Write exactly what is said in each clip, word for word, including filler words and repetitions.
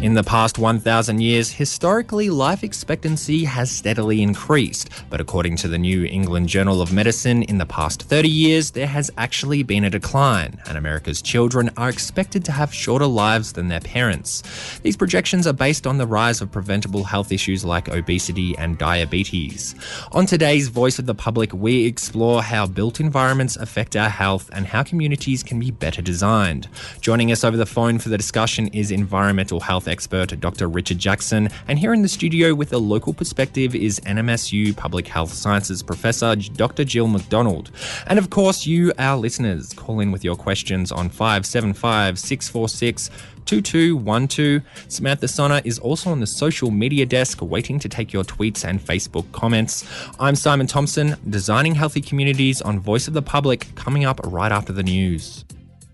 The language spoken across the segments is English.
In the past one thousand years, historically, life expectancy has steadily increased. But according to the New England Journal of Medicine, in the past thirty years, there has actually been a decline, and America's children are expected to have shorter lives than their parents. These projections are based on the rise of preventable health issues like obesity and diabetes. On today's Voice of the Public, we explore how built environments affect our health and how communities can be better designed. Joining us over the phone for the discussion is environmental health expert Doctor Richard Jackson, and here in the studio with a local perspective is N M S U Public Health Sciences Professor Doctor Jill McDonald. And of course, you, our listeners, call in with your questions on five seven five, six four six, two two one two. Samantha Sonner is also on the social media desk waiting to take your tweets and Facebook comments. I'm Simon Thompson, designing healthy communities on Voice of the Public, coming up right after the news.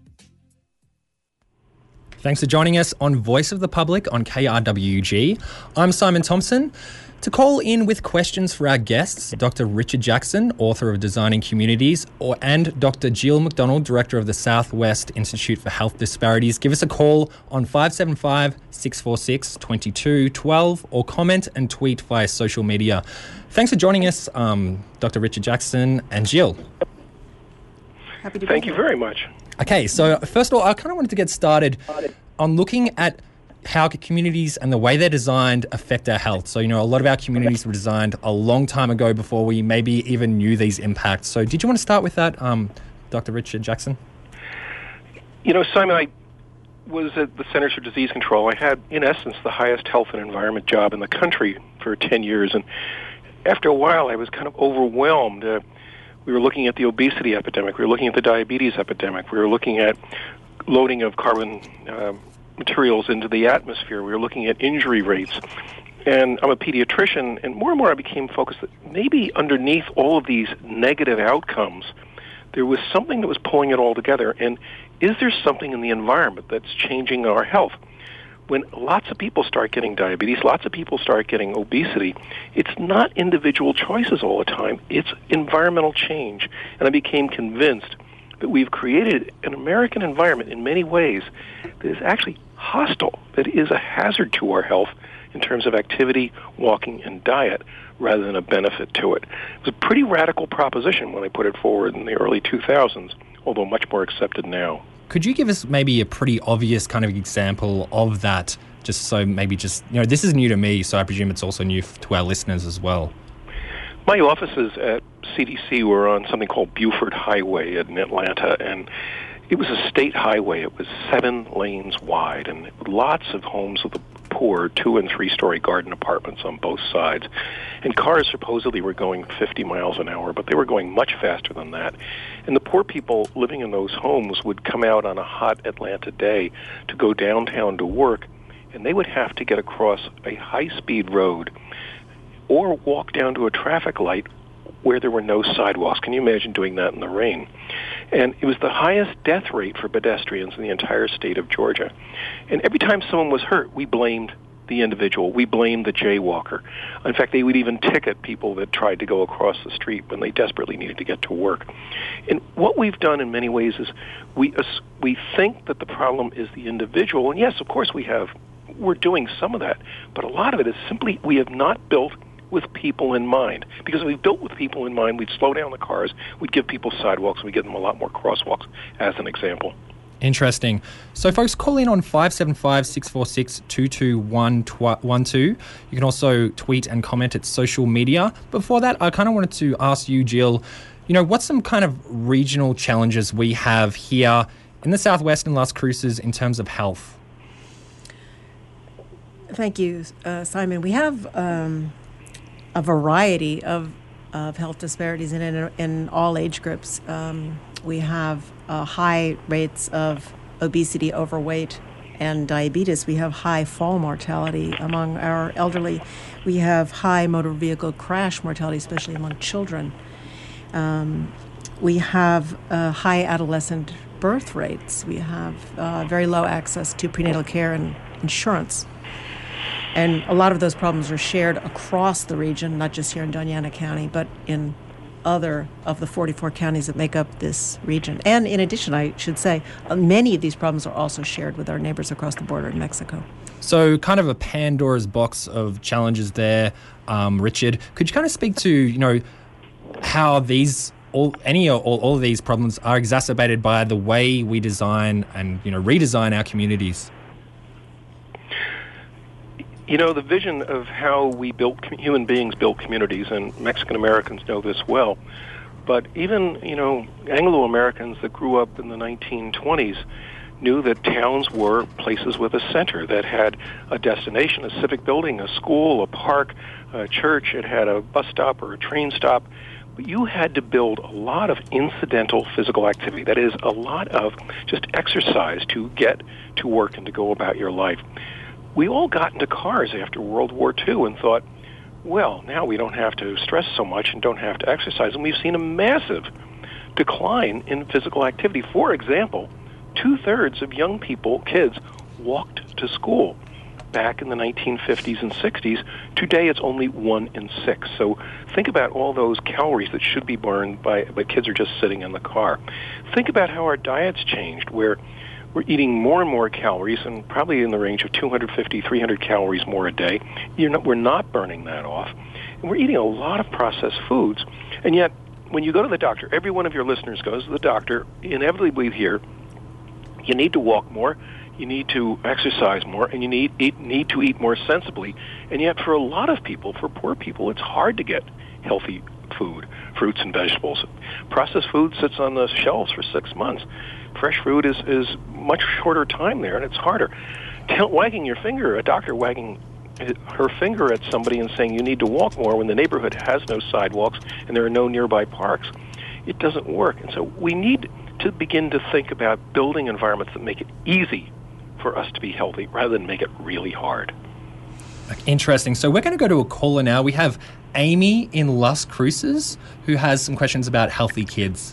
Thanks for joining us on Voice of the Public on K R W G. I'm Simon Thompson. To call in with questions for our guests, Doctor Richard Jackson, author of Designing Communities, or and Doctor Jill McDonald, director of the Southwest Institute for Health Disparities, give us a call on five seven five, six four six, two two one two or comment and tweet via social media. Thanks for joining us, um, Doctor Richard Jackson and Jill. Happy to Thank be you here. very much. Okay, so first of all, I kind of wanted to get started on looking at how communities and the way they're designed affect our health. So, you know, a lot of our communities were designed a long time ago before we maybe even knew these impacts. So did you want to start with that, um, Doctor Richard Jackson? You know, Simon, I was at the Centers for Disease Control. I had, in essence, the highest health and environment job in the country for ten years. And after a while, I was kind of overwhelmed. Uh, we were looking at the obesity epidemic. We were looking at the diabetes epidemic. We were looking at loading of carbon uh, materials into the atmosphere. We were looking at injury rates. And I'm a pediatrician, and more and more I became focused that maybe underneath all of these negative outcomes, there was something that was pulling it all together. And is there something in the environment that's changing our health? When lots of people start getting diabetes, lots of people start getting obesity, it's not individual choices all the time. It's environmental change. And I became convinced that we've created an American environment in many ways that is actually hostile, that is a hazard to our health in terms of activity, walking, and diet, rather than a benefit to it. It was a pretty radical proposition when I put it forward in the early two thousands, although much more accepted now. Could you give us maybe a pretty obvious kind of example of that, just so maybe just, you know, this is new to me, so I presume it's also new to our listeners as well. My offices at C D C were on something called Buford Highway in Atlanta, and it was a state highway. It was seven lanes wide, and lots of homes of the poor, two- and three-story garden apartments on both sides. And cars supposedly were going fifty miles an hour, but they were going much faster than that. And the poor people living in those homes would come out on a hot Atlanta day to go downtown to work, and they would have to get across a high-speed road or walk down to a traffic light where there were no sidewalks. Can you imagine doing that in the rain? And it was the highest death rate for pedestrians in the entire state of Georgia. And every time someone was hurt, we blamed the individual. We blamed the jaywalker. In fact, they would even ticket people that tried to go across the street when they desperately needed to get to work. And what we've done in many ways is we we think that the problem is the individual. And yes, of course we have. We're doing some of that. But a lot of it is simply we have not built with people in mind. Because if we built with people in mind, we'd slow down the cars, we'd give people sidewalks, we'd give them a lot more crosswalks, as an example. Interesting. So folks, call in on five seven five, six four six, two two one two. You can also tweet and comment at social media. Before that, I kind of wanted to ask you, Jill, you know, what's some kind of regional challenges we have here in the Southwest and Las Cruces in terms of health? Thank you, uh, Simon. We have um, a variety of, of health disparities in, in, in all age groups. Um, we have uh, high rates of obesity, overweight, and diabetes. We have high fall mortality among our elderly. We have high motor vehicle crash mortality, especially among children. Um, we have uh, high adolescent birth rates. We have uh, very low access to prenatal care and insurance. And a lot of those problems are shared across the region, not just here in Doña Ana County, but in other of the forty-four counties that make up this region. And in addition, I should say, uh, many of these problems are also shared with our neighbors across the border in Mexico. So kind of a Pandora's box of challenges there, um, Richard. Could you kind of speak to, you know, how these, all, any or all, all of these problems are exacerbated by the way we design and, you know, redesign our communities? You know, the vision of how we built, human beings built communities, and Mexican Americans know this well, but even, you know, Anglo-Americans that grew up in the nineteen twenties knew that towns were places with a center that had a destination, a civic building, a school, a park, a church. It had a bus stop or a train stop. But you had to build a lot of incidental physical activity. That is, a lot of just exercise to get to work and to go about your life. We all got into cars after World War Two and thought, well, now we don't have to stress so much and don't have to exercise. And we've seen a massive decline in physical activity. For example, two-thirds of young people, kids, walked to school back in the nineteen fifties and sixties. Today, it's only one in six. So think about all those calories that should be burned by, but kids are just sitting in the car. Think about how our diets changed, where we're eating more and more calories, and probably in the range of two hundred fifty, three hundred calories more a day. You're not, we're not burning that off. And we're eating a lot of processed foods. And yet, when you go to the doctor, every one of your listeners goes to the doctor, inevitably hear, you need to walk more, you need to exercise more, and you need, eat, need to eat more sensibly. And yet, for a lot of people, for poor people, it's hard to get healthy food, fruits and vegetables. Processed food sits on the shelves for six months. Fresh food is, is much shorter time there, and it's harder. Tell, wagging your finger, a doctor wagging her finger at somebody and saying you need to walk more when the neighborhood has no sidewalks and there are no nearby parks, it doesn't work. And so we need to begin to think about building environments that make it easy for us to be healthy rather than make it really hard. Interesting. So we're going to go to a caller now. We have Amy in Las Cruces who has some questions about healthy kids.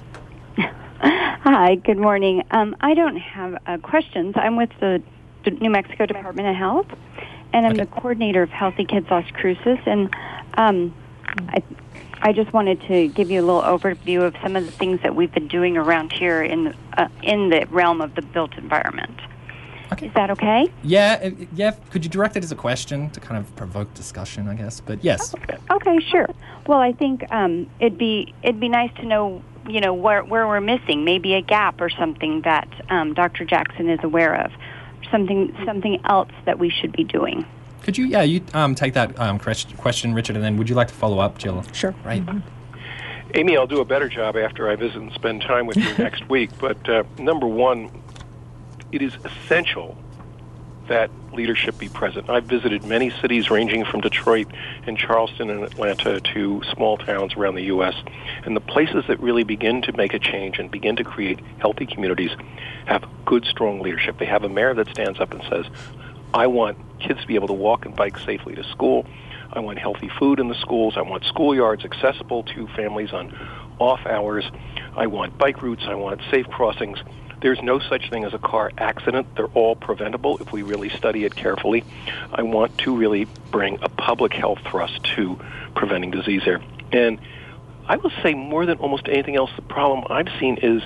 Hi, good morning. Um, I don't have uh, questions. I'm with the D- New Mexico Department of Health, and I'm Okay. the coordinator of Healthy Kids Las Cruces. And um, I, I just wanted to give you a little overview of some of the things that we've been doing around here in the, uh, in the realm of the built environment. Okay. Is that okay? Yeah, uh, yeah. Could you direct it as a question to kind of provoke discussion, I guess? But yes. Okay, okay sure. Well, I think um, it'd be it'd be nice to know, you know, where where we're missing, maybe a gap or something that um, Doctor Jackson is aware of, something something else that we should be doing. Could you, yeah, you um, take that um, question, Richard, and then would you like to follow up, Jill? Sure. Right. Mm-hmm. Amy, I'll do a better job after I visit and spend time with you next week. But uh, number one, it is essential that leadership be present. I've visited many cities ranging from Detroit and Charleston and Atlanta to small towns around the U S, and the places that really begin to make a change and begin to create healthy communities have good, strong leadership. They have a mayor that stands up and says, I want kids to be able to walk and bike safely to school. I want healthy food in the schools. I want schoolyards accessible to families on off hours. I want bike routes. I want safe crossings. There's no such thing as a car accident. They're all preventable if we really study it carefully. I want to really bring a public health thrust to preventing disease there. And I will say more than almost anything else, the problem I've seen is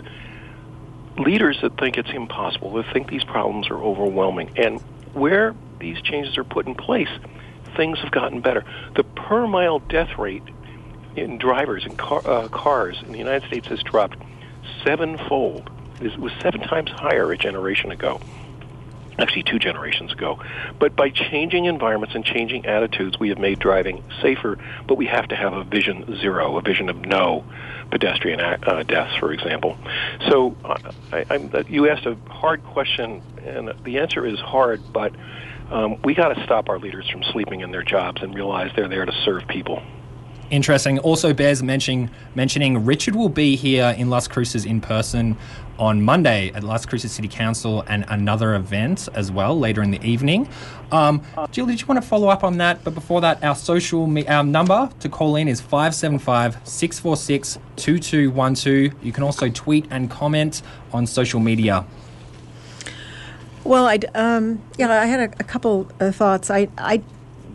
leaders that think it's impossible, that think these problems are overwhelming. And where these changes are put in place, things have gotten better. The per-mile death rate in drivers and car, uh, cars in the United States has dropped sevenfold. It was seven times higher a generation ago, actually two generations ago. But by changing environments and changing attitudes, we have made driving safer, but we have to have a vision zero, a vision of no pedestrian uh, deaths, for example. So uh, I, I'm, uh, you asked a hard question, and the answer is hard, but um, we got to stop our leaders from sleeping in their jobs and realize they're there to serve people. Interesting. Also bears mentioning, mentioning Richard will be here in Las Cruces in person on Monday at Las Cruces City Council and another event as well later in the evening. Um, Jill, did you want to follow up on that? But before that, our social me- our number to call in is five seven five, six four six, two two one two. You can also tweet and comment on social media. Well, I um, yeah, I had a, a couple of thoughts. I I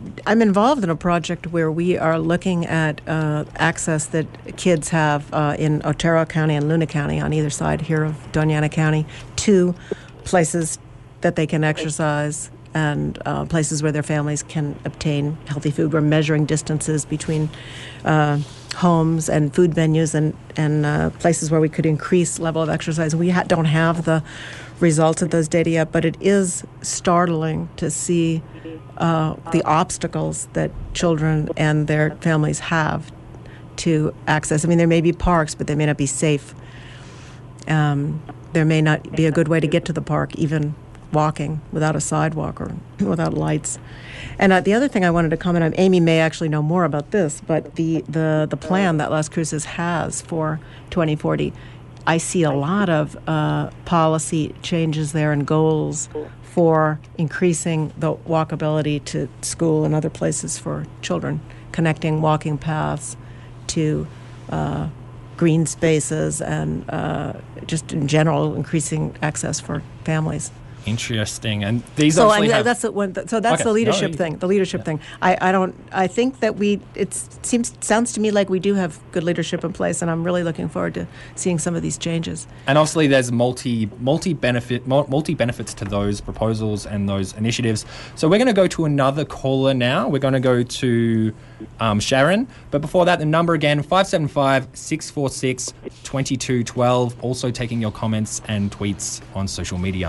I'm involved in a project where we are looking at uh, access that kids have uh, in Otero County and Luna County on either side here of Doña Ana County to places that they can exercise and uh, places where their families can obtain healthy food. We're measuring distances between uh, homes and food venues and, and uh, places where we could increase level of exercise. We ha- don't have the results of those data yet, but it is startling to see uh, the obstacles that children and their families have to access. I mean, there may be parks, but they may not be safe. Um, there may not be a good way to get to the park, even walking without a sidewalk or without lights. And uh, the other thing I wanted to comment on, Amy may actually know more about this, but the, the, the plan that Las Cruces has for twenty forty, I see a lot of uh, policy changes there and goals for increasing the walkability to school and other places for children, connecting walking paths to uh, green spaces and uh, just in general increasing access for families. Interesting. And these so I obviously mean, have... that's the one. So that's Okay. the leadership No, thing. The leadership yeah. thing. I, I don't. I think that we. It seems sounds to me like we do have good leadership in place, and I'm really looking forward to seeing some of these changes. And obviously, there's multi multi benefit multi benefits to those proposals and those initiatives. So we're going to go to another caller now. We're going to go to um, Sharon. But before that, the number again: five seven five, six four six, two two one two. Also taking your comments and tweets on social media.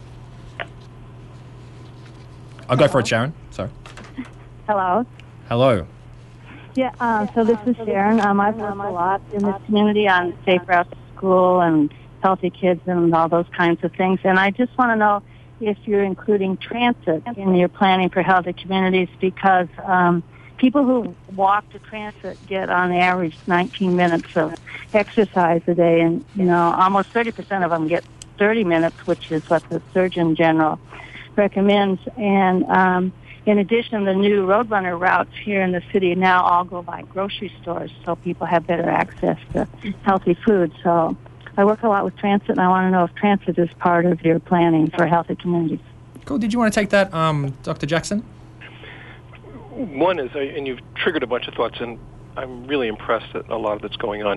I'll go for it, Sharon. Sorry. Hello. Hello. Yeah, um, so this is Sharon. Um, I've worked a lot in this community on safe routes to school and healthy kids and all those kinds of things. And I just want to know if you're including transit in your planning for healthy communities, because um, people who walk to transit get on average nineteen minutes of exercise a day. And, you know, almost thirty percent of them get thirty minutes, which is what the Surgeon General recommends. And um, in addition, the new Roadrunner routes here in the city now all go by grocery stores, so people have better access to healthy food. So I work a lot with transit, and I want to know if transit is part of your planning for healthy communities. Cool. Did you want to take that, um, Doctor Jackson? One is, and you've triggered a bunch of thoughts, and I'm really impressed at a lot of that's going on.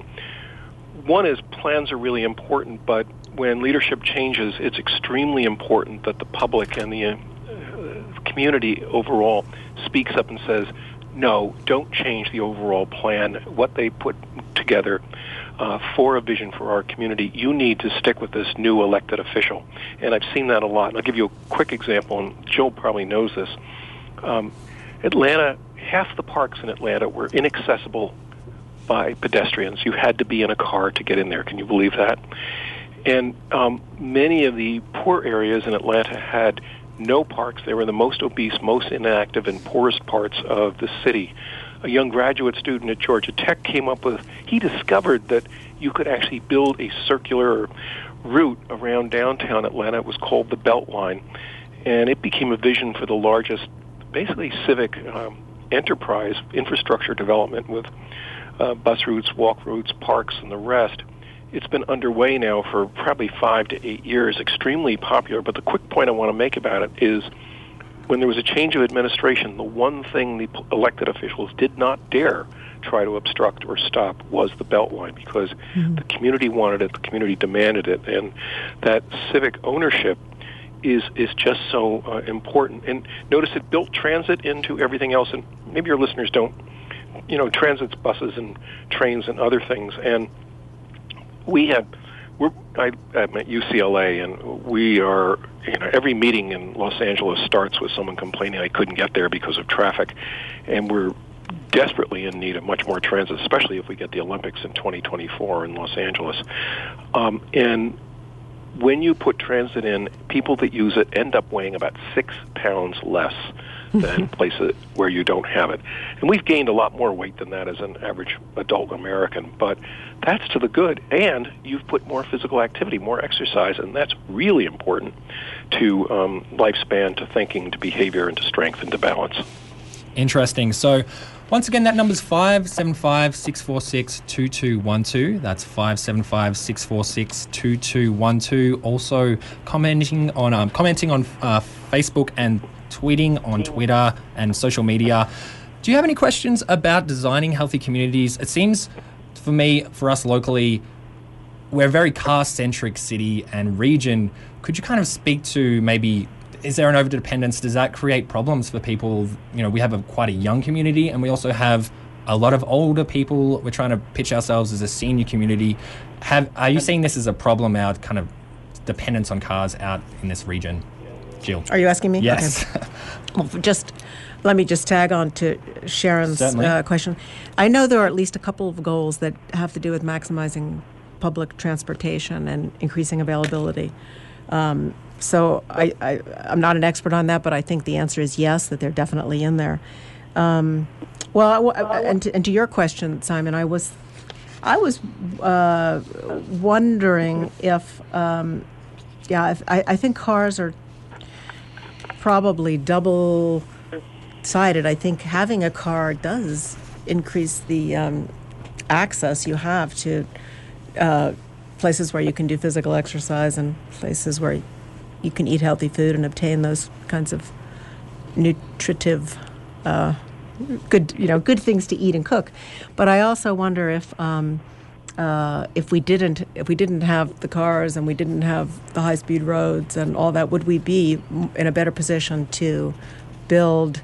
One is plans are really important, but when leadership changes, it's extremely important that the public and the uh, community overall speaks up and says, no, don't change the overall plan, what they put together uh, for a vision for our community. You need to stick with this new elected official. And I've seen that a lot. And I'll give you a quick example, and Joe probably knows this. Um, Atlanta, half the parks in Atlanta were inaccessible by pedestrians. You had to be in a car to get in there. Can you believe that? And um, many of the poor areas in Atlanta had no parks. They were the most obese, most inactive, and poorest parts of the city. A young graduate student at Georgia Tech came up with, he discovered that you could actually build a circular route around downtown Atlanta. It was called the Beltline, and it became a vision for the largest, basically civic um, enterprise infrastructure development with uh, bus routes, walk routes, parks, and the rest. It's been underway now for probably five to eight years, extremely popular. But the quick point I want to make about it is when there was a change of administration, the one thing the elected officials did not dare try to obstruct or stop was the Beltline, because mm-hmm. the community wanted it, the community demanded it, and that civic ownership is is just so uh, important. And notice it built transit into everything else, and maybe your listeners don't, you know, transit's buses and trains and other things. And we had, we're, I, I'm at U C L A, and we are, you know, every meeting in Los Angeles starts with someone complaining I couldn't get there because of traffic, and we're desperately in need of much more transit, especially if we get the Olympics in twenty twenty-four in Los Angeles. Um, and when you put transit in, people that use it end up weighing about six pounds less than places where you don't have it. And we've gained a lot more weight than that as an average adult American, but that's to the good. And you've put more physical activity, more exercise, and that's really important to um, lifespan, to thinking, to behavior, and to strength, and to balance. Interesting. So once again, that number's five seven five, six four six, two two one two. That's five seven five, six four six, two two one two. Also commenting on um, commenting on uh, Facebook and tweeting on Twitter and social media. Do you have any questions about designing healthy communities? It seems, for me, for us locally, we're a very car-centric city and region. Could you kind of speak to maybe, is there an overdependence? Does that create problems for people? You know, we have a quite a young community, and we also have a lot of older people. We're trying to pitch ourselves as a senior community. Have Are you seeing this as a problem, our kind of dependence on cars out in this region? Jill. Are you asking me? Yes. Okay. Well, just let me just tag on to Sharon's uh, question. I know there are at least a couple of goals that have to do with maximizing public transportation and increasing availability. Um, so I, I, I'm not an expert on that, but I think the answer is yes, that they're definitely in there. Um, well, I, and, to, and to your question, Simon, I was, I was uh, wondering if, um, yeah, if, I, I think cars are probably double-sided. I think having a car does increase the um, access you have to uh, places where you can do physical exercise and places where you can eat healthy food and obtain those kinds of nutritive, uh, good, you know, good things to eat and cook. But I also wonder if um, uh, if we didn't if we didn't have the cars and we didn't have the high-speed roads and all that, would we be in a better position to build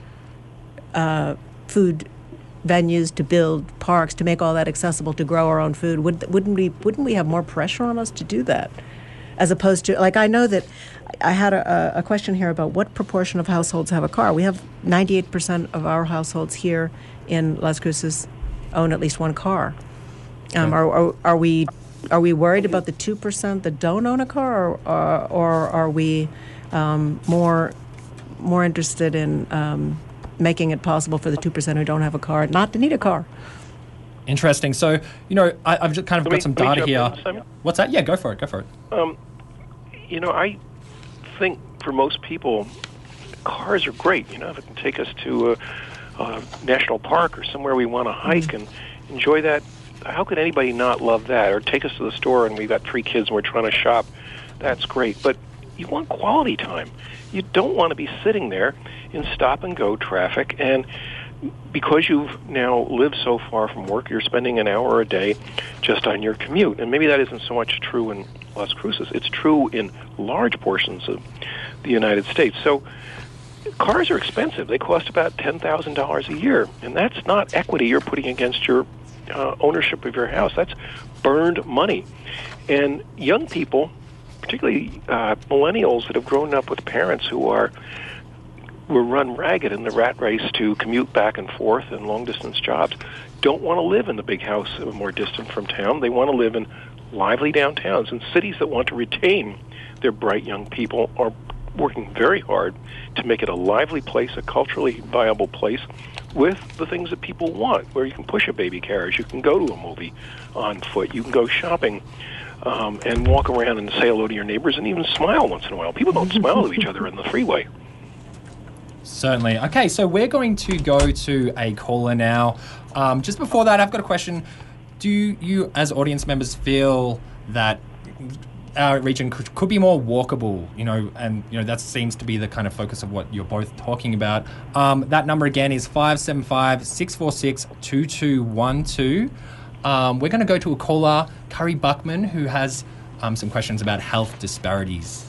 uh, food venues, to build parks, to make all that accessible, to grow our own food? Would, wouldn't we wouldn't we have more pressure on us to do that? As opposed to, like, I know that I had a, a question here about what proportion of households have a car. We have ninety-eight percent of our households here in Las Cruces own at least one car. Um, are, are are we are we worried about the two percent that don't own a car, or or, or are we um, more more interested in um, making it possible for the two percent who don't have a car not to need a car? Interesting. So, you know, I, I've just kind of Let got me- some let me data jump here. in, Simon? What's that? Yeah, go for it. Go for it. Um, you know, I think for most people, cars are great. You know, if it can take us to a, a national park or somewhere we want to hike and enjoy that, how could anybody not love that? Or take us to the store and we've got three kids and we're trying to shop. That's great. But you want quality time. You don't want to be sitting there in stop-and-go traffic, and because you've now lived so far from work, you're spending an hour a day just on your commute. And maybe that isn't so much true in Las Cruces. It's true in large portions of the United States. So cars are expensive. They cost about ten thousand dollars a year, and that's not equity you're putting against your uh, ownership of your house. That's burned money. And young people, particularly uh, millennials that have grown up with parents who are were run ragged in the rat race to commute back and forth in long-distance jobs, don't want to live in the big house more distant from town. They want to live in lively downtowns. And cities that want to retain their bright young people are working very hard to make it a lively place, a culturally viable place, with the things that people want, where you can push a baby carriage, you can go to a movie on foot, you can go shopping, um, and walk around and say hello to your neighbors and even smile once in a while. People don't smile to each other in the freeway. Certainly. Okay, so we're going to go to a caller now. Um, just before that, I've got a question. Do you, as audience members, feel that our region could, could be more walkable? You know, and you know that seems to be the kind of focus of what you're both talking about. Um, that number again is five seven five, six four six, two two one two. Um, we're going to go to a caller, Curry Buckman, who has um, some questions about health disparities.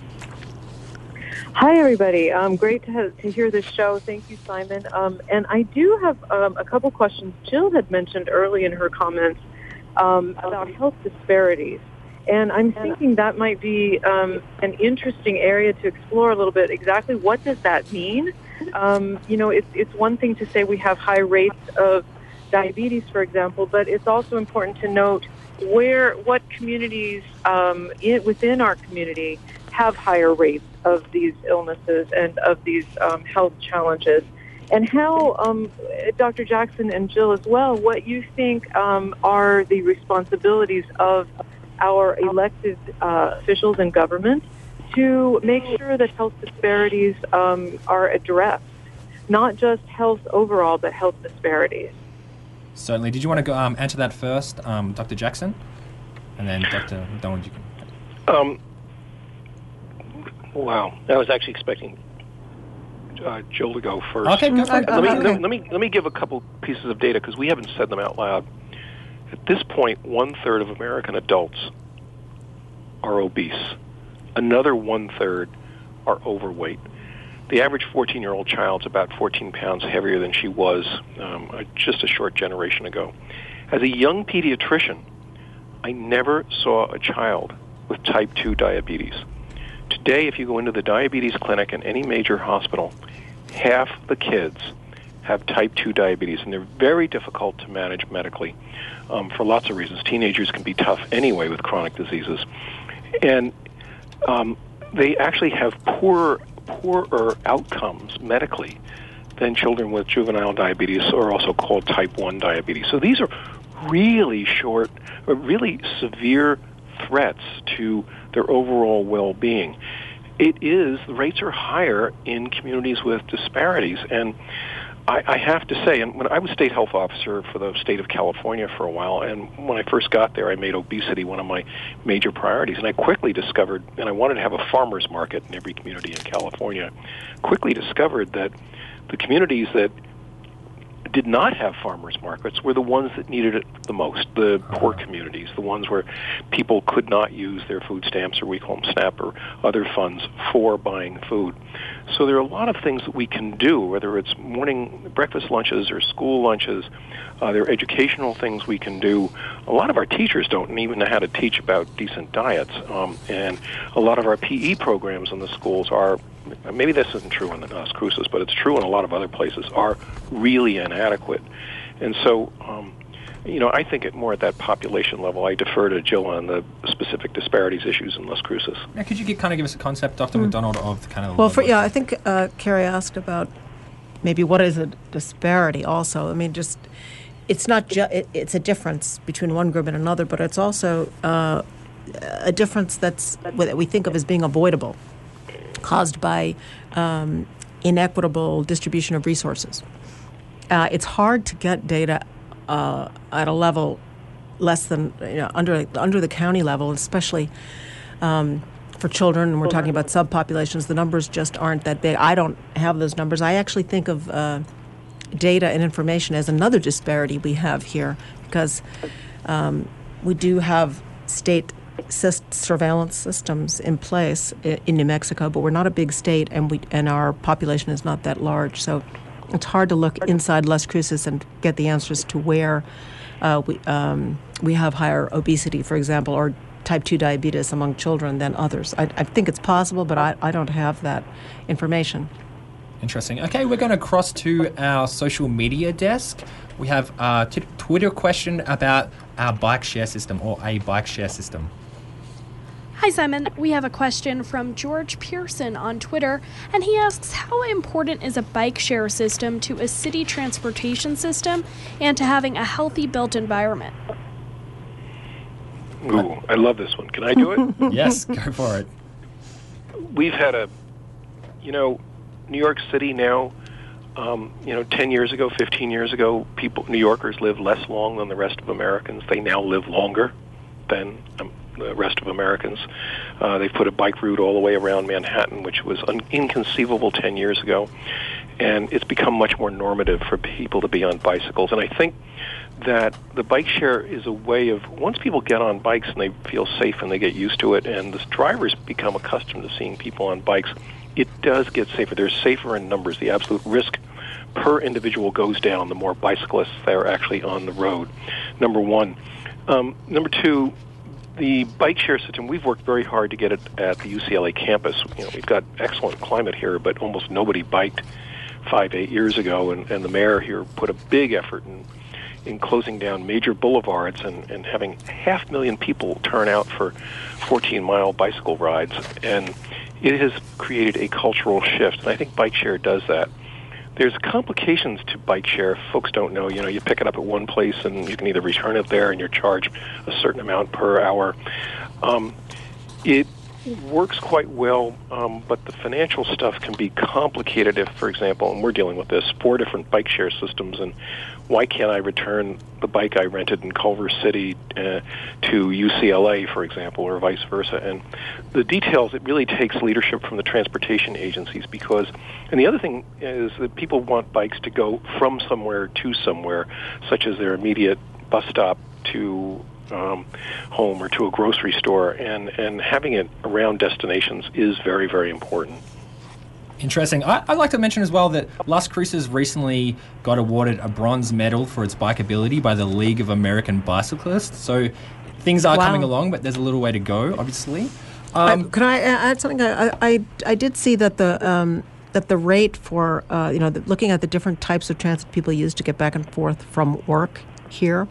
Hi, everybody. Um, great to, have, to hear this show. Thank you, Simon. Um, and I do have um, a couple questions. Jill had mentioned early in her comments um, about health disparities. And I'm thinking that might be um, an interesting area to explore a little bit. Exactly what does that mean? Um, you know, it's, it's one thing to say we have high rates of diabetes, for example, but it's also important to note where, what communities um, in, within our community have higher rates of these illnesses and of these um, health challenges, and how, um, Doctor Jackson and Jill as well, what you think um, are the responsibilities of our elected uh, officials in government to make sure that health disparities um, are addressed, not just health overall, but health disparities. Certainly. Did you want to go, um, answer that first, um, Doctor Jackson? And then Doctor McDonald, you can... Um, wow. I was actually expecting uh, Jill to go first. Okay, go for it. Let me, Okay. let, let me let me give a couple pieces of data because we haven't said them out loud. At this point, one third of American adults are obese. Another one third are overweight. The average fourteen-year-old child's about fourteen pounds heavier than she was um, just a short generation ago. As a young pediatrician, I never saw a child with type two diabetes. Today, if you go into the diabetes clinic in any major hospital, half the kids have type two diabetes, and they're very difficult to manage medically um, for lots of reasons. Teenagers can be tough anyway with chronic diseases. And um, they actually have poorer, poorer outcomes medically than children with juvenile diabetes, or also called type one diabetes. So these are really short, or really severe threats to their overall well-being. It is, the rates are higher in communities with disparities. And I, I have to say, and when I was state health officer for the state of California for a while, and when I first got there, I made obesity one of my major priorities. And I quickly discovered, and I wanted to have a farmer's market in every community in California, quickly discovered that the communities that did not have farmers markets were the ones that needed it the most, the poor communities, the ones where people could not use their food stamps, or we call them SNAP, or other funds for buying food. So there are a lot of things that we can do, whether it's morning breakfast lunches or school lunches. Uh, there are educational things we can do. A lot of our teachers don't even know how to teach about decent diets, um, and a lot of our P E programs in the schools are, maybe this isn't true in Las Cruces, but it's true in a lot of other places, are really inadequate. And so, um, you know, I think it more at that population level. I defer to Jill on the specific disparities issues in Las Cruces. Now, could you get, kind of give us a concept, Doctor Mm. McDonald, of the kind of... Well, for, yeah, I think uh, Carrie asked about maybe what is a disparity also. I mean, just, it's not just, it, it's a difference between one group and another, but it's also uh, a difference that's, that we think of as being avoidable, caused by um, inequitable distribution of resources. Uh, it's hard to get data uh, at a level less than, you know, under under the county level, especially um, for children. And we're talking about subpopulations. The numbers just aren't that big. I don't have those numbers. I actually think of uh, data and information as another disparity we have here, because um, we do have state surveillance systems in place in New Mexico, but we're not a big state, and we and our population is not that large. So it's hard to look inside Las Cruces and get the answers to where uh, we um, we have higher obesity, for example, or type two diabetes among children than others. I, I think it's possible, but I, I don't have that information. Interesting. Okay, we're going to cross to our social media desk. We have a t- Twitter question about our bike share system, or a bike share system. Hi, Simon. We have a question from George Pearson on Twitter, and he asks, how important is a bike share system to a city transportation system and to having a healthy built environment? Ooh, I love this one. Can I do it? Yes, go for it. We've had a, you know, New York City now, um, you know, ten years ago, fifteen years ago, people, New Yorkers lived less long than the rest of Americans. They now live longer than um, the rest of Americans. Uh, they've put a bike route all the way around Manhattan, which was un- inconceivable ten years ago. And it's become much more normative for people to be on bicycles. And I think that the bike share is a way of, once people get on bikes and they feel safe and they get used to it, and the drivers become accustomed to seeing people on bikes, it does get safer. They're safer in numbers. The absolute risk per individual goes down the more bicyclists that are actually on the road, number one. Um, number two, the bike share system, we've worked very hard to get it at the U C L A campus. You know, we've got excellent climate here, but almost nobody biked five, eight years ago, and, and the mayor here put a big effort in, in closing down major boulevards and, and having half a million people turn out for fourteen-mile bicycle rides. And it has created a cultural shift, and I think bike share does that. There's complications to bike share. Folks don't know, you know, you pick it up at one place and you can either return it there and you're charged a certain amount per hour. Um, it works quite well, um, but the financial stuff can be complicated if, for example, and we're dealing with this, four different bike share systems, and why can't I return the bike I rented in Culver City uh, to U C L A, for example, or vice versa? And the details, it really takes leadership from the transportation agencies because, and the other thing is that people want bikes to go from somewhere to somewhere, such as their immediate bus stop to Um, home or to a grocery store, and, and having it around destinations is very, very important. Interesting. I, I'd like to mention as well that Las Cruces recently got awarded a bronze medal for its bikeability by the League of American Bicyclists. So things are Wow. coming along, but there's a little way to go, obviously. Um, Um, can I add something? I, I, I did see that the um, that the rate for uh, you know the, looking at the different types of transit people use to get back and forth from work here.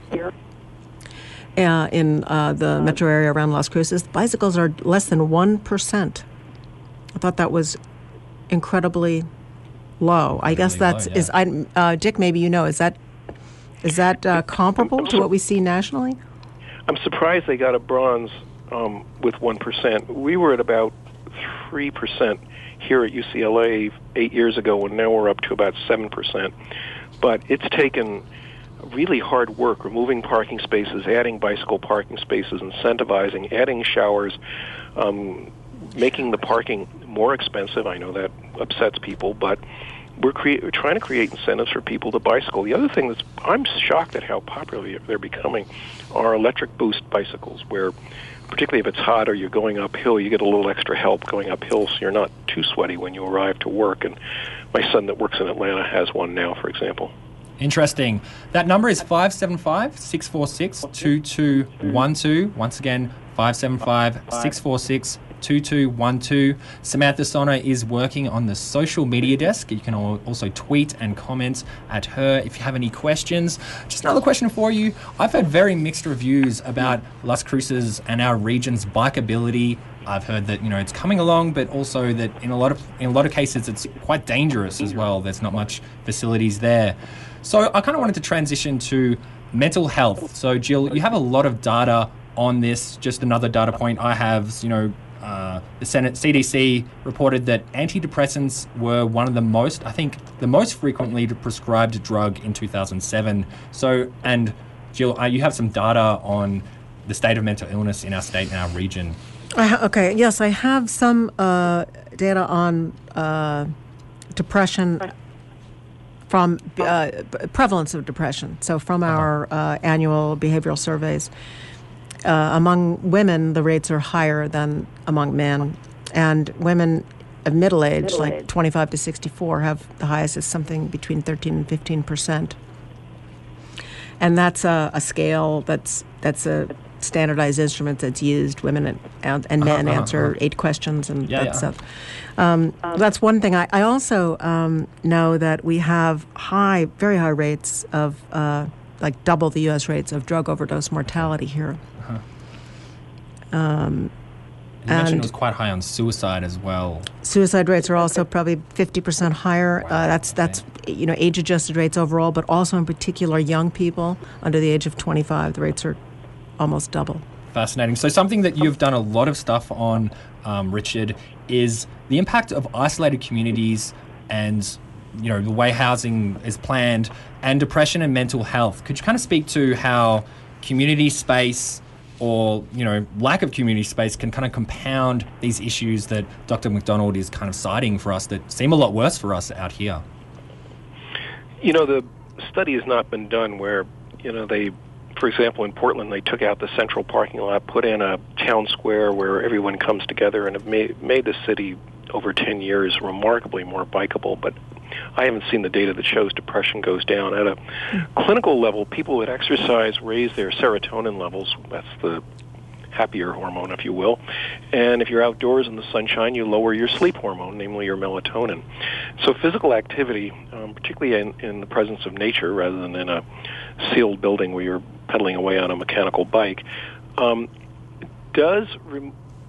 Uh, in uh, the metro area around Las Cruces, bicycles are less than one percent. I thought that was incredibly low. I guess Really that's low, yeah. is I uh, Dick. Maybe you know is that is that uh, comparable to what we see nationally? I'm surprised they got a bronze um, with one percent. We were at about three percent here at U C L A eight years ago, and now we're up to about seven percent. But it's taken really hard work, removing parking spaces, adding bicycle parking spaces, incentivizing, adding showers, um, making the parking more expensive. I know that upsets people, but we're, crea- we're trying to create incentives for people to bicycle. The other thing that's, I'm shocked at how popular they're becoming are electric boost bicycles, where particularly if it's hot or you're going uphill, you get a little extra help going uphill so you're not too sweaty when you arrive to work. And my son that works in Atlanta has one now, for example. Interesting. That number is five seven five, six four six, two two one two. Once again, five seven five, six four six, two two one two. Samantha Sono is working on the social media desk. You can also tweet and comment at her if you have any questions. Just another question for you. I've heard very mixed reviews about Las Cruces and our region's bikeability. I've heard that, you know, it's coming along, but also that in a lot of in a lot of cases it's quite dangerous as well. There's not much facilities there. So I kind of wanted to transition to mental health. So Jill, you have a lot of data on this. Just another data point I have, you know, uh, the Senate C D C reported that antidepressants were one of the most, I think, the most frequently prescribed drug in two thousand seven. So, and Jill, uh, you have some data on the state of mental illness in our state and our region. I ha- okay, yes, I have some uh, data on uh, depression from uh, prevalence of depression. So from our uh, annual behavioral surveys, uh, among women, the rates are higher than among men. And women of middle age, middle like age. twenty-five to sixty-four, have the highest is something between thirteen and fifteen percent. And that's a, a scale that's that's a standardized instrument that's used. Women and, and men uh-huh, answer uh-huh. eight questions and yeah, that's yeah. Um, um, that's one thing. I, I also um, know that we have high, very high rates of, uh, like double the U S rates of drug overdose mortality here. Uh-huh. Um, you mentioned it was quite high on suicide as well. Suicide rates are also probably fifty percent higher. Wow. Uh, that's that's okay. you know age-adjusted rates overall, but also in particular young people under the age of twenty-five. The rates are almost double. Fascinating. So something that you've done a lot of stuff on, um, Richard, is the impact of isolated communities and, you know, the way housing is planned and depression and mental health. Could you kind of speak to how community space or, you know, lack of community space can kind of compound these issues that Doctor McDonald is kind of citing for us that seem a lot worse for us out here? You know, the study has not been done where, you know, they for example, in Portland, they took out the central parking lot, put in a town square where everyone comes together, and it made, made the city over ten years remarkably more bikeable. But I haven't seen the data that shows depression goes down. At a clinical level, people that exercise raise their serotonin levels. That's the happier hormone, if you will. And if you're outdoors in the sunshine, you lower your sleep hormone, namely your melatonin. So physical activity, um, particularly in, in the presence of nature rather than in a sealed building where you're pedaling away on a mechanical bike, um, does re-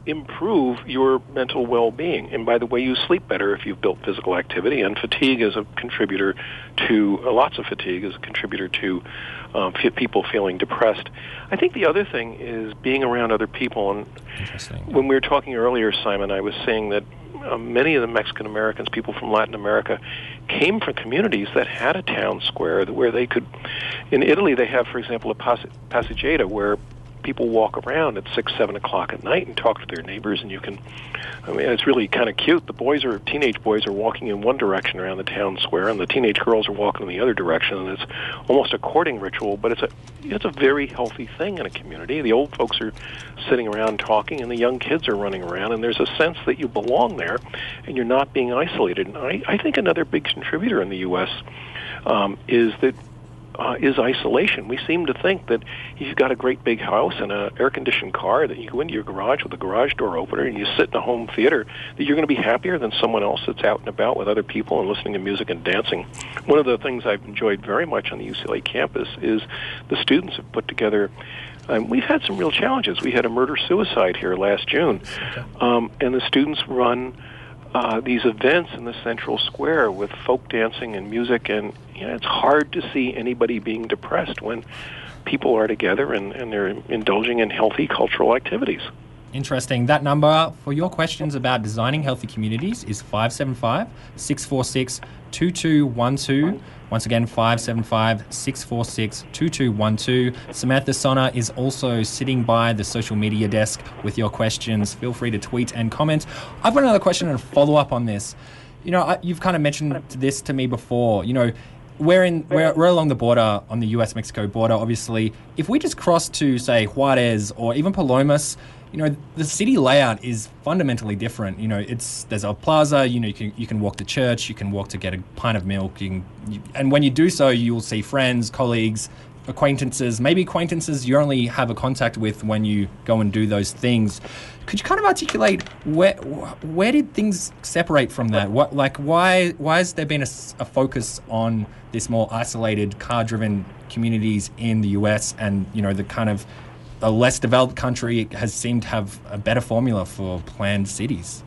improve your mental well-being, and by the way, you sleep better if you've built physical activity, and fatigue is a contributor to, uh, lots of fatigue is a contributor to um, f- people feeling depressed. I think the other thing is being around other people, and when we were talking earlier, Simon, I was saying that uh, many of the Mexican Americans, people from Latin America, came from communities that had a town square where they could, in Italy they have, for example, a pass- passeggiata where people walk around at six, seven o'clock at night and talk to their neighbors, and you can, I mean, it's really kind of cute. The boys are, teenage boys are walking in one direction around the town square, and the teenage girls are walking in the other direction, and it's almost a courting ritual, but it's a, it's a very healthy thing in a community. The old folks are sitting around talking, and the young kids are running around, and there's a sense that you belong there, and you're not being isolated. And I, I think another big contributor in the U S um, is that Uh, is isolation. We seem to think that if you've got a great big house and an air-conditioned car, that you go into your garage with a garage door opener and you sit in a home theater, that you're going to be happier than someone else that's out and about with other people and listening to music and dancing. One of the things I've enjoyed very much on the U C L A campus is the students have put together. Um, we've had some real challenges. We had a murder-suicide here last June, um, and the students run Uh, these events in the central square with folk dancing and music, and you know, it's hard to see anybody being depressed when people are together and, and they're indulging in healthy cultural activities. Interesting. That number for your questions about designing healthy communities is five seven five, six four six, two two one two. Once again, five seven five, six four six, two two one two. Samantha Sonner is also sitting by the social media desk with your questions. Feel free to tweet and comment. I've got another question and a follow-up on this. You know, I, you've kind of mentioned this to me before. You know, we're in we're, we're along the border, on the U S Mexico border, obviously. If we just cross to, say, Juarez or even Palomas, you know, the city layout is fundamentally different. You know, it's there's a plaza. You know, you can you can walk to church. You can walk to get a pint of milk. You can, you, and when you do so, you will see friends, colleagues, acquaintances. Maybe acquaintances you only have a contact with when you go and do those things. Could you kind of articulate where where did things separate from that? What like why why has there been a, a focus on this more isolated, car-driven communities in the U S, and you know the kind of a less developed country has seemed to have a better formula for planned cities?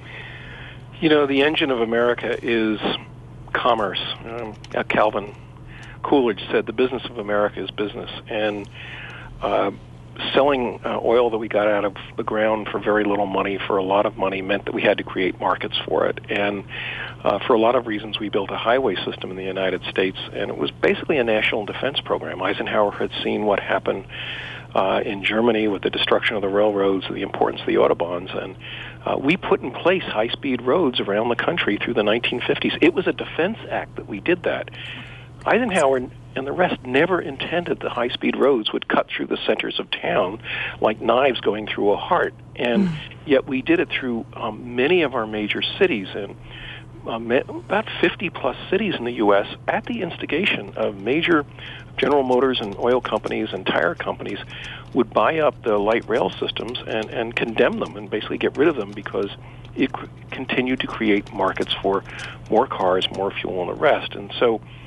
You know, the engine of America is commerce. Um, Calvin Coolidge said the business of America is business, and uh, selling uh, oil that we got out of the ground for very little money for a lot of money meant that we had to create markets for it. And uh, for a lot of reasons, we built a highway system in the United States, and it was basically a national defense program. Eisenhower had seen what happened Uh, in Germany with the destruction of the railroads, the importance of the Autobahns, and uh, we put in place high-speed roads around the country through the nineteen fifties. It was a defense act that we did that. Eisenhower and the rest never intended the high-speed roads would cut through the centers of town like knives going through a heart, and yet we did it through um, many of our major cities, and um, about fifty plus cities in the U S at the instigation of major General Motors and oil companies and tire companies would buy up the light rail systems and, and condemn them and basically get rid of them because it c- continued to create markets for more cars, more fuel, and the rest. And so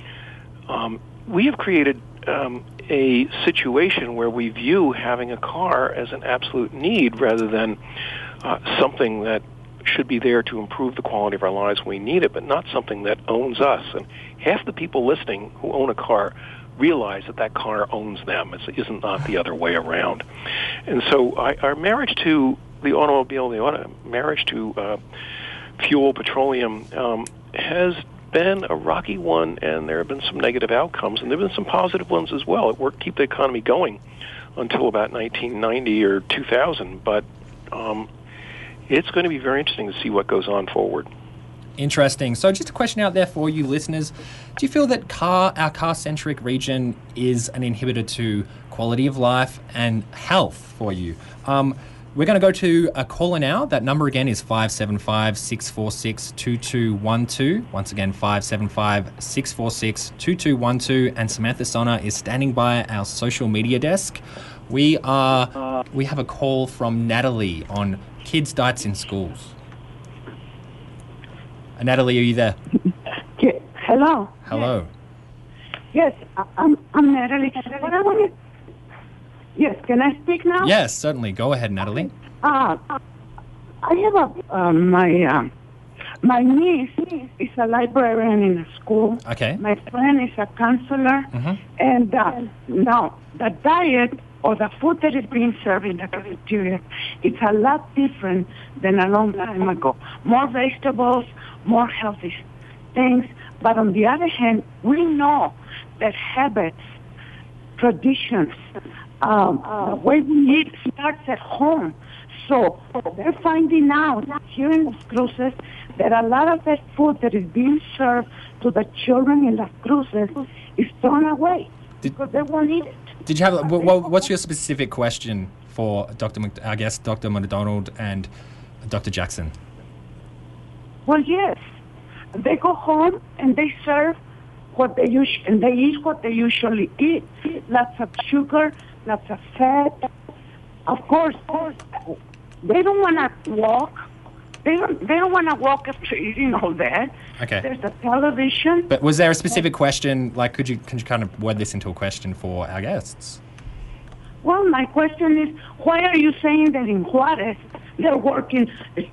um, we have created um, a situation where we view having a car as an absolute need rather than uh, something that should be there to improve the quality of our lives when we need it, but not something that owns us. And half the people listening who own a car realize that that car owns them. It isn't not the other way around. And so I, our marriage to the automobile, the auto, marriage to uh, fuel, petroleum, um, has been a rocky one, and there have been some negative outcomes, and there have been some positive ones as well. It worked to keep the economy going until about nineteen ninety or two thousand, but um, it's going to be very interesting to see what goes on forward. Interesting. So just a question out there for you listeners. Do you feel that car, our car-centric region is an inhibitor to quality of life and health for you? Um, we're going to go to a caller now. That number again is five seven five, six four six, two two one two. Once again, five seven five, six four six, two two one two. And Samantha Sonner is standing by our social media desk. We are, we have a call from Natalie on kids' diets in schools. Uh, Natalie, are you there? Yeah. Hello. Hello. Yes, I'm, I'm Natalie. What I wanted, yes, can I speak now? Yes, certainly. Go ahead, Natalie. Uh, I have a uh, my uh, my niece is a librarian in a school. Okay. My friend is a counselor, Mm-hmm. and uh, now the diet or the food that is being served in the cafeteria, it's a lot different than a long time ago. More vegetables, more healthy things. But on the other hand, we know that habits, traditions, um, the way we eat starts at home. So they're finding out here in Las Cruces that a lot of that food that is being served to the children in Las Cruces is thrown away Did- because they won't eat it. Did you have? wh- wh- What's your specific question for Doctor Mc, I guess Doctor McDonald and Doctor Jackson? Well, yes, they go home and they serve what they us- and they eat what they usually eat. Lots of sugar, lots of fat. Of course, they don't want to walk. They don't. They don't want to walk after eating all that. Okay. There's a television. But was there a specific question? Like, could you could you kind of word this into a question for our guests? Well, my question is, why are you saying that in Juarez they're working?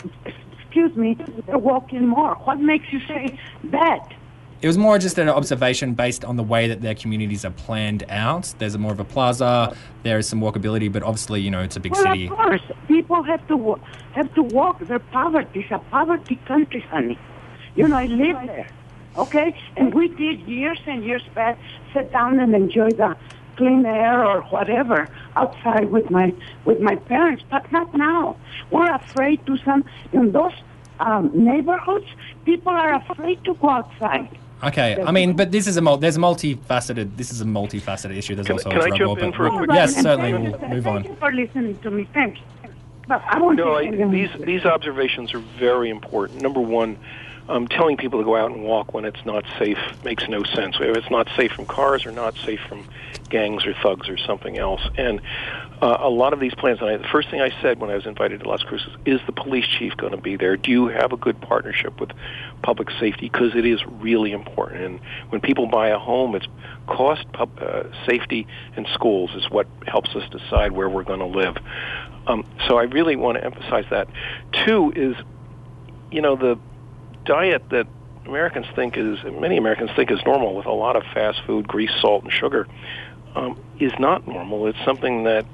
Excuse me, they're walking more. What makes you say that? It was more just an observation based on the way that their communities are planned out. There's a more of a plaza. There is some walkability, but obviously, you know, it's a big Well, city. of course, people have to wa- have to walk. Their poverty is a poverty country, honey. You know, I live there, okay? And we did years and years back sit down and enjoy the clean air or whatever outside with my with my parents, but not now. We're afraid to some in those um, neighborhoods. People are afraid to go outside. Okay, I mean, but this is a mul- there's a multifaceted. This is a multifaceted issue. There's Can- also can a I drug jump war, in but for a we'll- quick- yes, And certainly. thank We'll you- move Thank on. you for listening to me. Thank you. But I want No, to I, say these these observations are very important. Number one, um, telling people to go out and walk when it's not safe makes no sense. Whether it's not safe from cars or not safe from gangs or thugs or something else. And uh, a lot of these plans, and I, the first thing I said when I was invited to Las Cruces, is the police chief going to be there? Do you have a good partnership with public safety? Because it is really important. And when people buy a home, it's cost, pub, uh, safety, and schools is what helps us decide where we're going to live. Um, so I really want to emphasize that. Two is, you know, the diet that Americans think is, many Americans think is normal with a lot of fast food, grease, salt, and sugar, um, is not normal. It's something that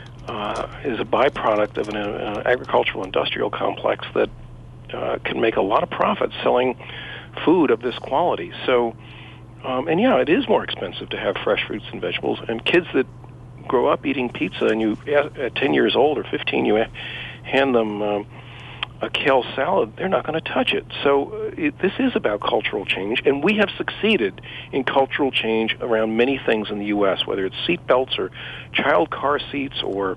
uh, is a byproduct of an uh, agricultural industrial complex that uh, can make a lot of profit selling food of this quality. So, um, and yeah, it is more expensive to have fresh fruits and vegetables. And kids that grow up eating pizza, and you at ten years old or fifteen, you hand them um, a kale salad, they're not going to touch it. So uh, it, this is about cultural change, and we have succeeded in cultural change around many things in the U S, whether it's seat belts or child car seats or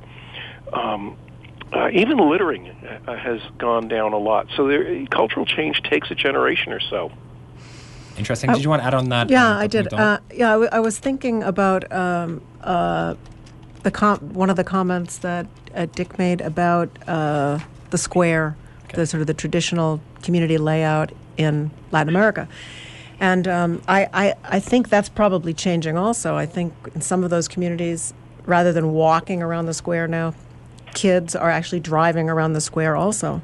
um, uh, even littering uh, has gone down a lot. So there, cultural change takes a generation or so. Interesting. Did you want to add on that? Yeah, um, I Doctor did. McDonald? Uh, yeah, I, w- I was thinking about um, uh, the com- one of the comments that uh, Dick made about uh, the square, Okay. the sort of the traditional community layout in Latin America. And um, I, I, I think that's probably changing also. I think in some of those communities, rather than walking around the square now, kids are actually driving around the square also.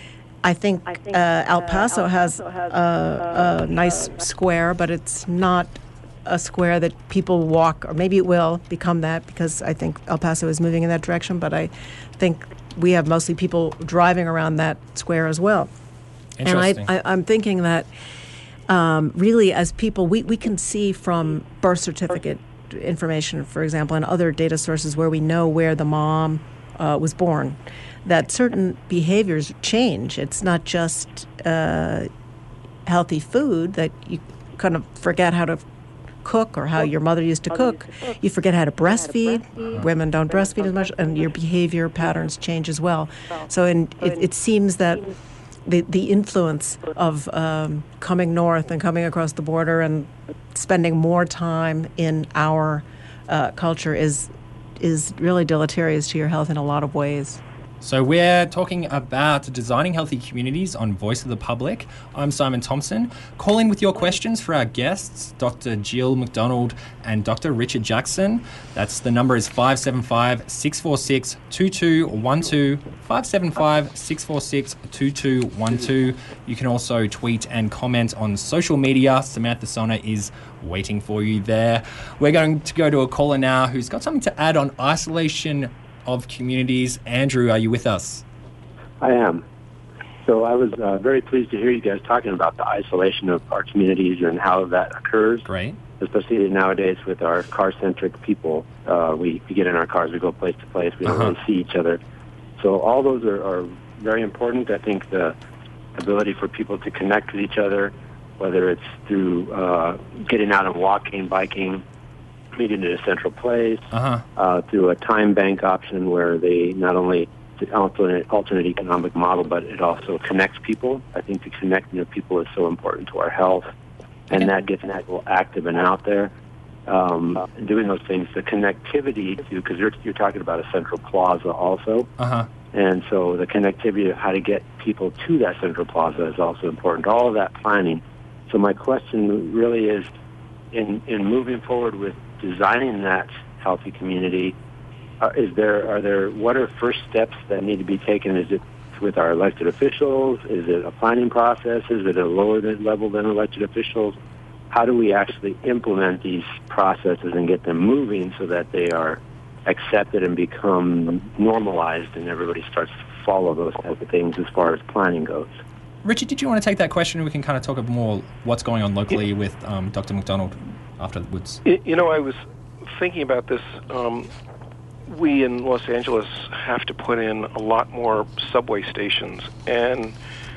I think, uh, El Paso has a, a nice square, but it's not a square that people walk, or maybe it will become that because I think El Paso is moving in that direction, but I think we have mostly people driving around that square as well. And I, Interesting. I, I'm thinking that um, really as people, we, we can see from birth certificate information, for example, and other data sources where we know where the mom uh, was born, that certain behaviors change. It's not just uh, healthy food that you kind of forget how to cook or how your mother used to cook. You forget how to breastfeed. Women don't breastfeed as much, and your behavior patterns change as well. So in, it, it seems that the, the influence of um, coming north and coming across the border and spending more time in our uh, culture is is really deleterious to your health in a lot of ways. So we're talking about designing healthy communities on Voice of the Public. I'm Simon Thompson. Call in with your questions for our guests, Doctor Jill McDonald and Doctor Richard Jackson. That's the number is five seven five, six four six, two two one two, five seven five, six four six, two two one two. You can also tweet and comment on social media. Samantha Sona is waiting for you there. We're going to go to a caller now who's got something to add on isolation of communities. Andrew, are you with us? I am. So I was uh, very pleased to hear you guys talking about the isolation of our communities and how that occurs. Great. Especially nowadays with our car-centric people. Uh, we, we get in our cars, we go place to place, we don't Uh-huh. really see each other. So all those are, are very important. I think the ability for people to connect with each other, whether it's through uh, getting out and walking, biking, meeting at a central place, Uh-huh. uh, through a time bank option where they not only the alternate, alternate economic model, but it also connects people. I think the connecting of people is so important to our health, and that gets people active and out there. Um, and doing those things, the connectivity to, because you're, you're talking about a central plaza also, Uh-huh. and so the connectivity of how to get people to that central plaza is also important. All of that planning. So my question really is, in, in moving forward with designing that healthy community, uh, is there are there what are first steps that need to be taken? Is it with our elected officials? Is it a planning process? Is it a lower level than elected officials? How do we actually implement these processes and get them moving so that they are accepted and become normalized and everybody starts to follow those type of things as far as planning goes? Richard, did you want to take that question? We can kind of talk more what's going on locally with um, Doctor McDonald afterwards. You know, I was thinking about this. Um, we in Los Angeles have to put in a lot more subway stations, and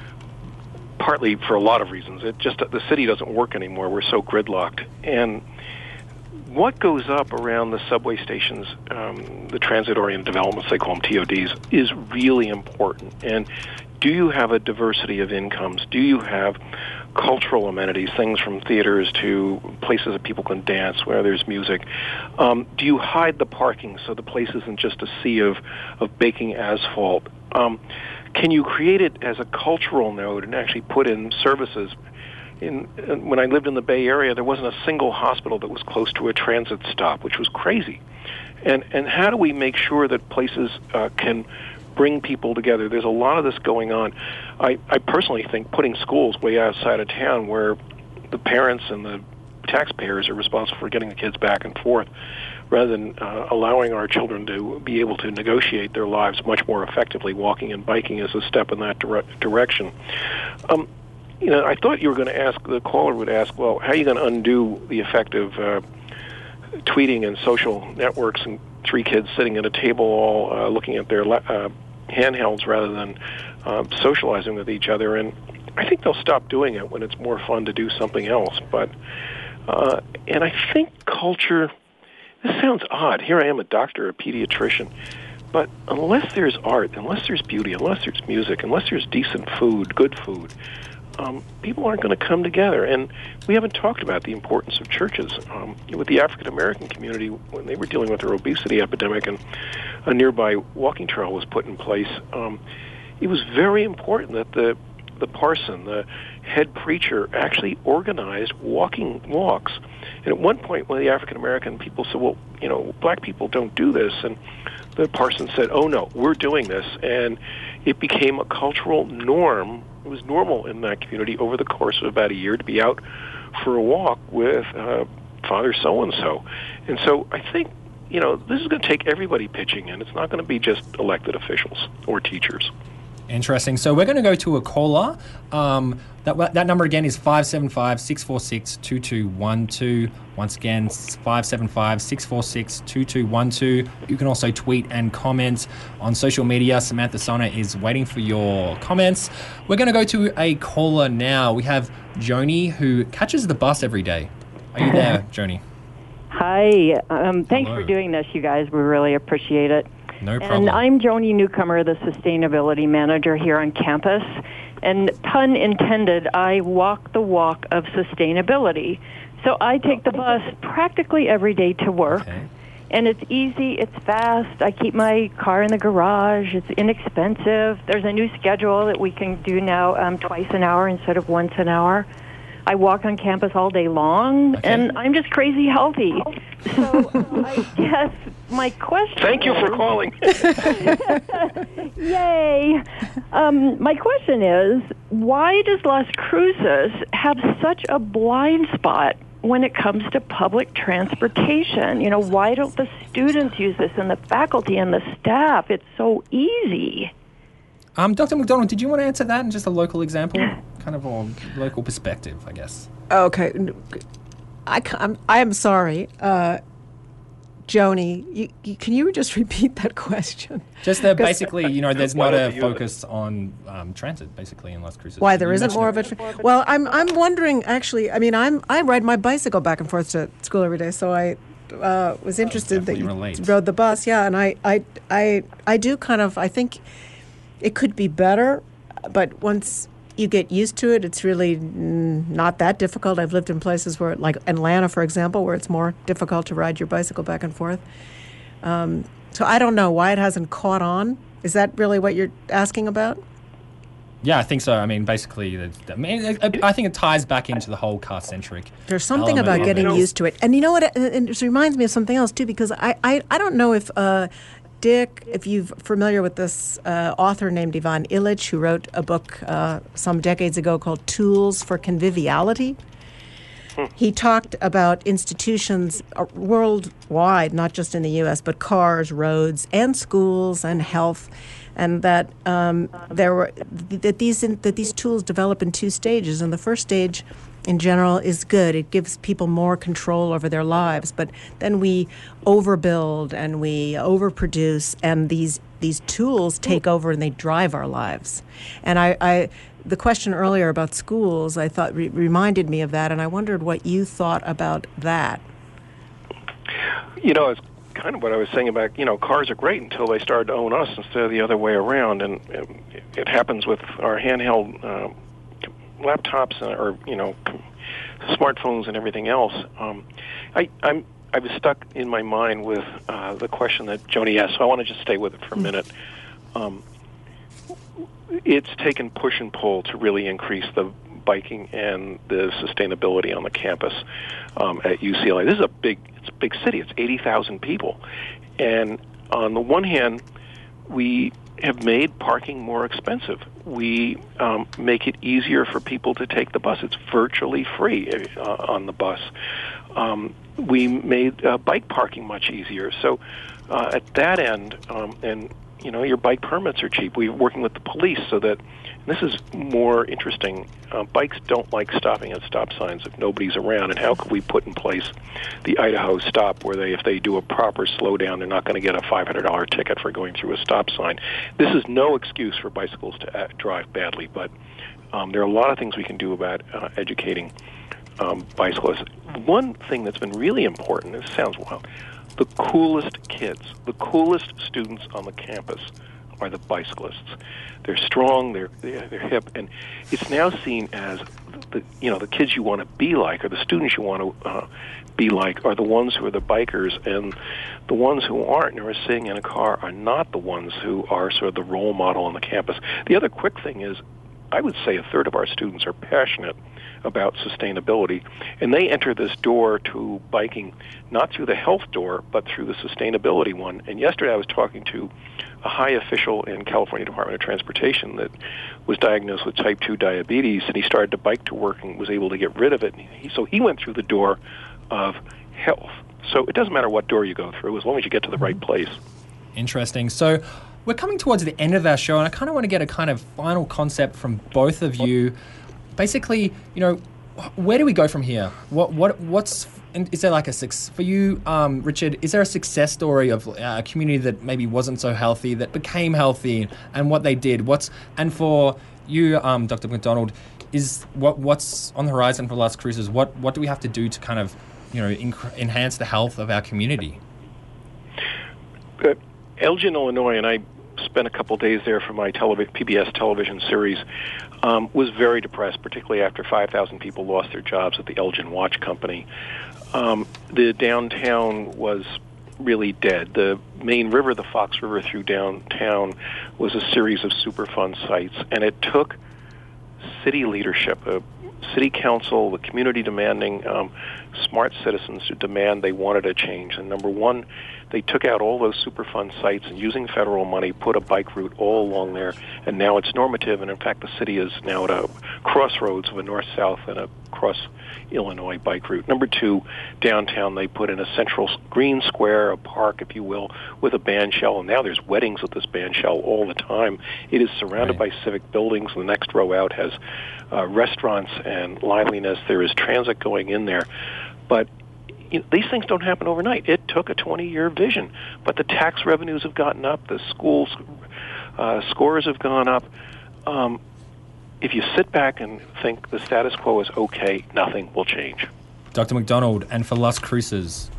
partly for a lot of reasons. It just the city doesn't work anymore. We're so gridlocked. And what goes up around the subway stations, um, the transit-oriented developments, they call them T O Ds, is really important. And do you have a diversity of incomes? Do you have cultural amenities, things from theaters to places that people can dance, where there's music? Um, do you hide the parking so the place isn't just a sea of, of baking asphalt? Um, can you create it as a cultural node and actually put in services? In, in, when I lived in the Bay Area, there wasn't a single hospital that was close to a transit stop, which was crazy. And, and how do we make sure that places uh, can bring people together? There's a lot of this going on. I, I personally think putting schools way outside of town where the parents and the taxpayers are responsible for getting the kids back and forth, rather than uh, allowing our children to be able to negotiate their lives much more effectively, walking and biking is a step in that dire- direction. Um, you know, I thought you were going to ask, the caller would ask, well, how are you going to undo the effect of uh, tweeting and social networks and three kids sitting at a table all uh, looking at their uh, handhelds rather than uh, socializing with each other? And I think they'll stop doing it when it's more fun to do something else. But uh, and I think culture, this sounds odd. Here I am, a doctor, a pediatrician. But unless there's art, unless there's beauty, unless there's music, unless there's decent food, good food, um, people aren't going to come together. And we haven't talked about the importance of churches. Um, with the African-American community, when they were dealing with their obesity epidemic and a nearby walking trail was put in place, um, it was very important that the the parson, the head preacher, actually organized walking walks. And at one point, one of the African-American people said, well, you know, black people don't do this. And the parson said, oh, no, we're doing this. And it became a cultural norm. It was normal in that community over the course of about a year to be out for a walk with uh, Father so-and-so. And so I think, you know, this is going to take everybody pitching in. It's not going to be just elected officials or teachers. Interesting. So we're going to go to a caller. Um, that that number again is five seven five, six four six, two two one two. Once again, five seven five, six four six, two two one two. You can also tweet and comment on social media. Samantha Sona is waiting for your comments. We're going to go to a caller now. We have Joni, who catches the bus every day. Are you there, Joni? Hi. Um, thanks Hello. for doing this, you guys. We really appreciate it. No problem. And I'm Joni Newcomer, the Sustainability Manager here on campus. And pun intended, I walk the walk of sustainability. So I take the bus practically every day to work. Okay. And it's easy, it's fast. I keep my car in the garage. It's inexpensive. There's a new schedule that we can do now um, twice an hour instead of once an hour. I walk on campus all day long, okay. and I'm just crazy healthy. So I guess my question Thank you is, for calling. Yay. Um, my question is, why does Las Cruces have such a blind spot when it comes to public transportation? You know, why don't the students use this and the faculty and the staff? It's so easy. Um, Doctor McDonald, did you want to answer that in just a local example? Kind of a local perspective, I guess. Okay. I, I'm, I am sorry. Uh, Joni, you, you, can you just repeat that question? Just that basically, you know, there's not a focus on um, transit, basically, in Las Cruces. Why there isn't more of it? Well, I'm I'm wondering, actually, I mean, I'm I ride my bicycle back and forth to school every day, so I uh, was interested that you relate. rode the bus. Yeah, and I, I, I, I do kind of, I think it could be better, but once you get used to it, it's really not that difficult. I've lived in places where, like Atlanta, for example, where it's more difficult to ride your bicycle back and forth. Um, so I don't know why it hasn't caught on. Is that really what you're asking about? Yeah, I think so. I mean, basically, I mean, I think it ties back into the whole car-centric. There's something about getting used to it. And you know what? It, it reminds me of something else, too, because I, I, I don't know if... Uh, Dick, if you're familiar with this uh, author named Ivan Illich, who wrote a book uh, some decades ago called Tools for Conviviality, hmm. he talked about institutions uh, worldwide, not just in the U S, but cars, roads, and schools, and health, and that um, there were that these in, that these tools develop in two stages. And the first stage, in general, is good. It gives people more control over their lives. But then we overbuild and we overproduce, and these these tools take over and they drive our lives. And I, I the question earlier about schools, I thought re- reminded me of that, and I wondered what you thought about that. You know, it's kind of what I was saying about, you know, cars are great until they started to own us instead of the other way around. And it, it happens with our handheld uh, laptops or, you know, smartphones and everything else. Um, I, I'm, I was stuck in my mind with uh, the question that Joni asked, so I want to just stay with it for a minute. Um, it's taken push and pull to really increase the biking and the sustainability on the campus um, at U C L A. This is a big, it's a big city. It's eighty thousand people. And on the one hand, we have made parking more expensive. We um, make it easier for people to take the bus. It's virtually free uh, on the bus. Um, we made uh, bike parking much easier. So uh, at that end, um, and you know, your bike permits are cheap. We're working with the police so that, and this is more interesting, uh, bikes don't like stopping at stop signs if nobody's around. And how could we put in place the Idaho stop where they, if they do a proper slowdown, they're not going to get a five hundred dollars ticket for going through a stop sign. This is no excuse for bicycles to uh, drive badly, but um, there are a lot of things we can do about uh, educating um, bicyclists. One thing that's been really important, this sounds wild, the coolest kids, the coolest students on the campus are the bicyclists. They're strong, they're they're, they're hip, and it's now seen as the you know the kids you want to be like, or the students you want to uh, be like, are the ones who are the bikers, and the ones who aren't and are sitting in a car are not the ones who are sort of the role model on the campus. The other quick thing is, I would say a third of our students are passionate about sustainability, and they enter this door to biking not through the health door, but through the sustainability one. And yesterday I was talking to a high official in California Department of Transportation that was diagnosed with type two diabetes, and he started to bike to work and was able to get rid of it. He, so he went through the door of health. So it doesn't matter what door you go through, as long as you get to the right place. Interesting. So we're coming towards the end of our show, and I kind of want to get a kind of final concept from both of you. Basically, you know, where do we go from here? What, what, what's, is there like a success for you, um, Richard? Is there a success story of a community that maybe wasn't so healthy that became healthy, and what they did? What's, and for you, um, Doctor McDonald, is what, what's on the horizon for Las Cruces? What, what do we have to do to kind of, you know, inc- enhance the health of our community? Uh, Elgin, Illinois, and I spent a couple days there for my television, P B S television series, um, was very depressed, particularly after five thousand people lost their jobs at the Elgin Watch Company. Um, the downtown was really dead. The main river, the Fox River through downtown, was a series of Superfund sites, and it took city leadership, a city council, the community demanding um, smart citizens to demand they wanted a change. And number one, they took out all those Superfund sites and using federal money put a bike route all along there, and now it's normative, and in fact the city is now at a crossroads of a north-south and a cross-Illinois bike route. Number two, downtown they put in a central green square, a park, if you will, with a band shell, and now there's weddings at this band shell all the time. It is surrounded right. by civic buildings. The next row out has uh, restaurants and liveliness. There is transit going in there, but you know, these things don't happen overnight. It took a twenty-year vision, but the tax revenues have gotten up, the schools uh, scores have gone up. Um, if you sit back and think the status quo is okay, nothing will change. Doctor McDonald, and for Las Cruces?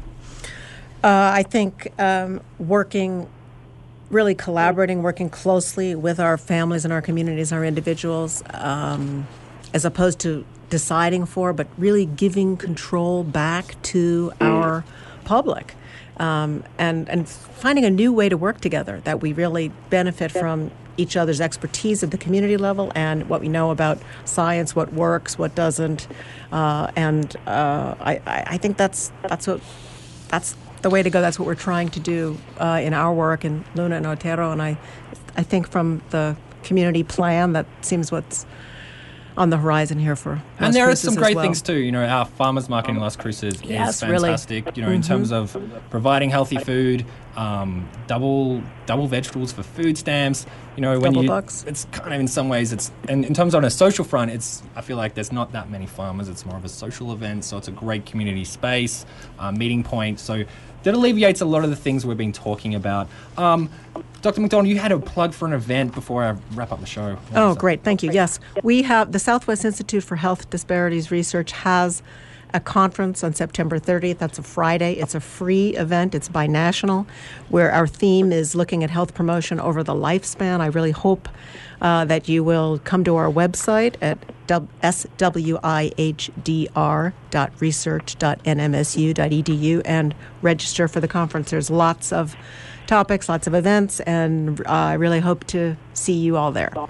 Uh, I think um, working, really collaborating, working closely with our families and our communities, our individuals, um, as opposed to deciding for, but really giving control back to our public, um, and and finding a new way to work together that we really benefit from each other's expertise at the community level and what we know about science, what works, what doesn't, uh, and uh, I, I think that's that's what that's the way to go. That's what we're trying to do uh, in our work in Luna and Otero, and I I think from the community plan that seems what's on the horizon here for Las And there Cruces are some great well. things too. You know, our farmers market in Las Cruces yes, is fantastic. Really. You know, mm-hmm. in terms of providing healthy food, um, double double vegetables for food stamps. You know, when double you, bucks. It's kind of in some ways it's, and in terms of on a social front, it's I feel like there's not that many farmers. It's more of a social event, so it's a great community space, uh, meeting point. So that alleviates a lot of the things we've been talking about. Um, Doctor McDonald, you had a plug for an event before I wrap up the show. What oh, great. Thank you. Yes. We have the Southwest Institute for Health Disparities Research has a conference on September thirtieth. That's a Friday. It's a free event. It's binational, where our theme is looking at health promotion over the lifespan. I really hope uh, that you will come to our website at s w i h d r dot research dot n m s u dot e d u and register for the conference. There's lots of topics, lots of events, and uh, I really hope to see you all there.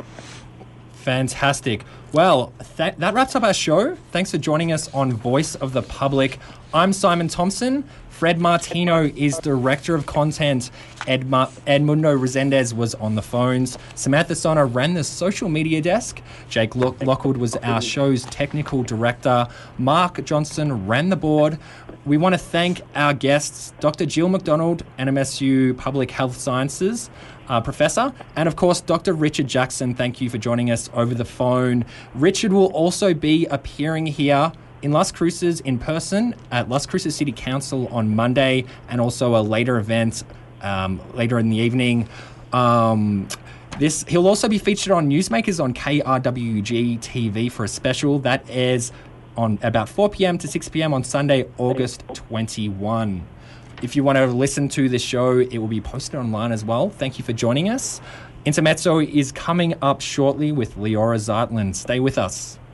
Fantastic. Well, th- that wraps up our show. Thanks for joining us on Voice of the Public. I'm Simon Thompson. Fred Martino is Director of Content. Edma- Edmundo Resendez was on the phones. Samantha Sonner ran the social media desk. Jake Lock- Lockwood was our show's technical director. Mark Johnson ran the board. We want to thank our guests, Doctor Jill McDonald, N M S U Public Health Sciences uh, Professor, and of course, Doctor Richard Jackson. Thank you for joining us over the phone. Richard will also be appearing here in Las Cruces in person at Las Cruces City Council on Monday, and also a later event um, later in the evening. Um, this he'll also be featured on Newsmakers on K R W G T V for a special that airs on about four p.m. to six p.m. on Sunday, August twenty-first. If you want to listen to this show, it will be posted online as well. Thank you for joining us. Intermezzo is coming up shortly with Leora Zartland. Stay with us.